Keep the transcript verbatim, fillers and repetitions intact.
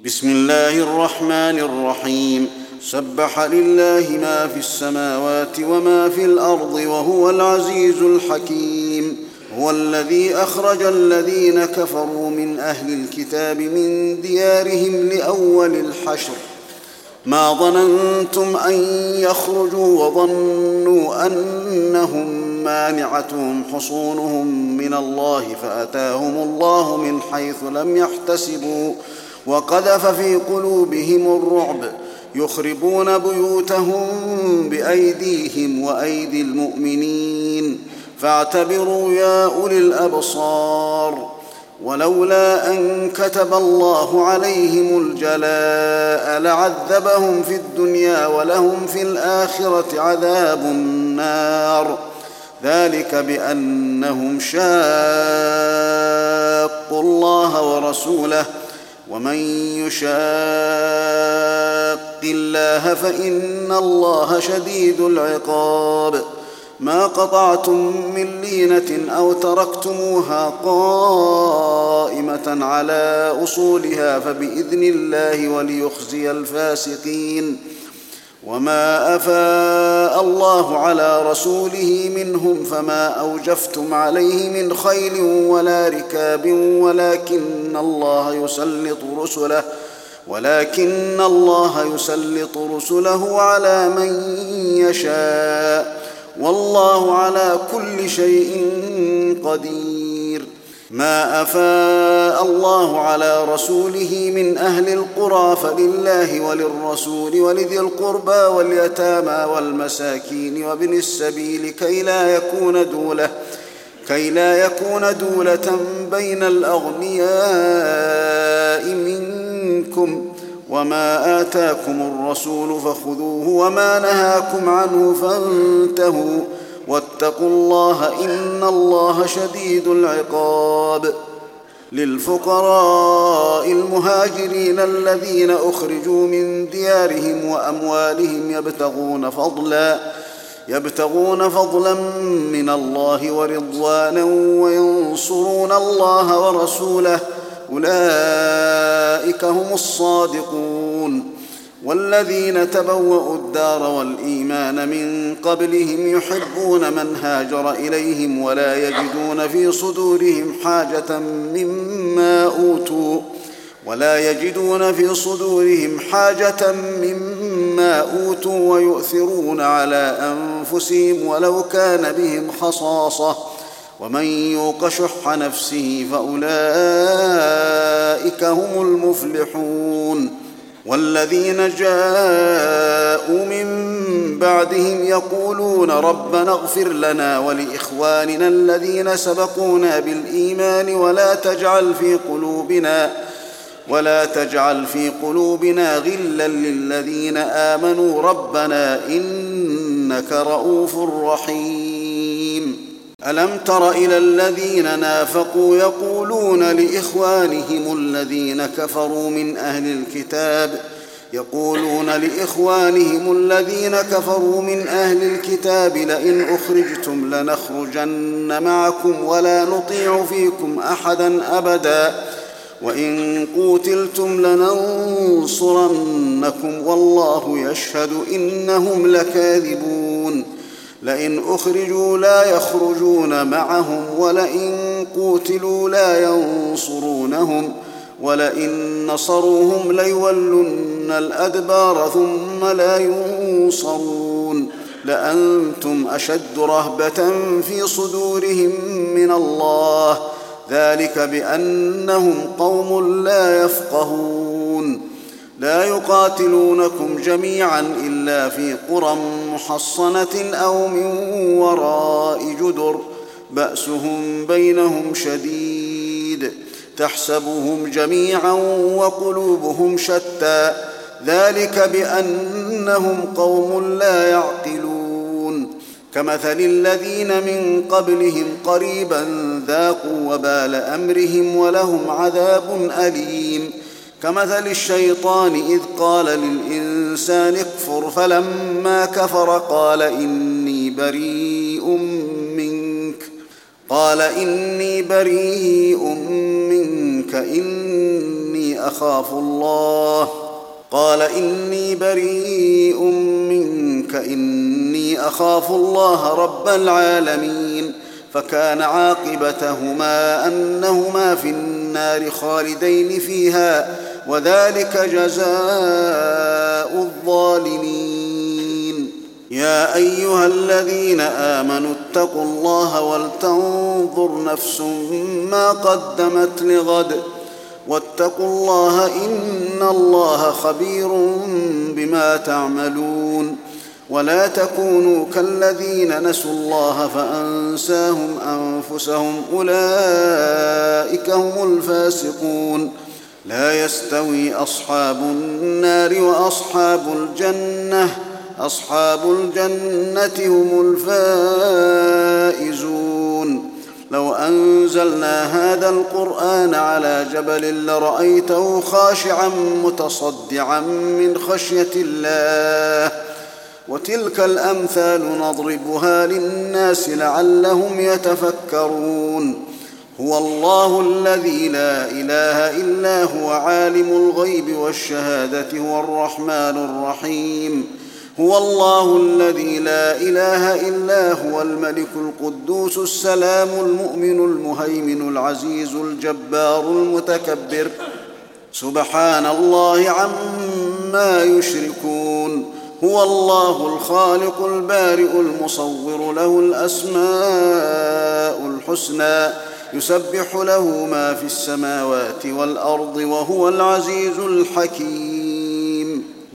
بسم الله الرحمن الرحيم. سبح لله ما في السماوات وما في الأرض وهو العزيز الحكيم. هو الذي أخرج الذين كفروا من أهل الكتاب من ديارهم لأول الحشر ما ظننتم أن يخرجوا وظنوا أنهم مانعتهم حصونهم من الله فأتاهم الله من حيث لم يحتسبوا وقذف في قلوبهم الرعب يخربون بيوتهم بأيديهم وأيدي المؤمنين فاعتبروا يا أولي الأبصار. ولولا أن كتب الله عليهم الجلاء لعذبهم في الدنيا ولهم في الآخرة عذاب النار ذلك بأنهم شاقوا الله ورسوله ومن يشاق الله فإن الله شديد العقاب. ما قطعتم من لينة أو تركتموها قائمة على أصولها فبإذن الله وليخزي الفاسقين. وما أفاء الله على رسوله منهم فما أوجفتم عليه من خيل ولا ركاب ولكن الله يسلط رسله ولكن الله يسلط رسله على من يشاء والله على كل شيء قدير. ما أفاء الله على رسوله من أهل القرى فلله وللرسول ولذي القربى واليتامى والمساكين وابن السبيل كي لا يكون دولة كي لا يكون دولة بين الأغنياء منكم. وما آتاكم الرسول فخذوه وما نهاكم عنه فانتهوا واتقوا الله إن الله شديد العقاب. للفقراء المهاجرين الذين أخرجوا من ديارهم وأموالهم يبتغون فضلا يبتغون فضلا من الله ورضوانا وينصرون الله ورسوله أولئك هم الصادقون. والذين تبوأوا الدار والإيمان من قبلهم يحبون من هاجر إليهم ولا يجدون في صدورهم حاجة مما أوتوا ولا يجدون في صدورهم حاجة مما أوتوا ويؤثرون على أنفسهم ولو كان بهم خصاصة ومن يوق شح نفسه فأولئك هم المفلحون. والذين جاءوا من بعدهم يقولون ربنا اغفر لنا ولإخواننا الذين سبقونا بالإيمان ولا تجعل في قلوبنا ولا تجعل في قلوبنا غلا للذين آمنوا ربنا إنك رؤوف رحيم. ألم تر إلى الذين نافقوا يقولون لإخوانهم الذين كفروا من أهل الكتاب يقولون لإخوانهم الذين كفروا من أهل الكتاب لئن أخرجتم لنخرجن معكم ولا نطيع فيكم أحدا أبدا وإن قوتلتم لننصرنكم والله يشهد إنهم لكاذبون. لئن أخرجوا لا يخرجون معهم ولئن قوتلوا لا ينصرونهم ولئن نصروهم ليولن الأدبار ثم لا ينصرون. لأنتم أشد رهبة في صدورهم من الله ذلك بأنهم قوم لا يفقهون. لا يقاتلونكم جميعا إلا في قرى محصنة أو من وراء جدر بأسهم بينهم شديد تحسبهم جميعا وقلوبهم شتى ذلك بأنهم قوم لا يعقلون. كمثل الذين من قبلهم قريبا ذاقوا وبال أمرهم ولهم عذاب أليم. كمثل الشيطان إذ قال للإنسان اكفر فلما كفر قال إني بريء منك قال إني بريء منك إني أخاف الله قال إني بريء منك إني أخاف الله رب العالمين فكان عاقبتهما أنهما في النار خالدين فيها وذلك جزاء الظالمين. يا أيها الذين آمنوا اتقوا الله ولتنظر نفس ما قدمت لغد واتقوا الله إن الله خبير بما تعملون. ولا تكونوا كالذين نسوا الله فأنساهم أنفسهم أولئك هم الفاسقون. لا يستوي أصحاب النار وأصحاب الجنة أصحاب الجنة هم الفائزون. لو أنزلنا هذا القرآن على جبل لرأيته خاشعا متصدعا من خشية الله وتلك الأمثال نضربها للناس لعلهم يتفكرون. هو الله الذي لا إله إلا هو عالم الغيب والشهادة هو الرحمن الرحيم. هو الله الذي لا إله إلا هو الملك القدوس السلام المؤمن المهيمن العزيز الجبار المتكبر سبحان الله عما يشركون. هو الله الخالق البارئ المصور له الأسماء الحسنى يسبح له ما في السماوات والأرض وهو العزيز الحكيم.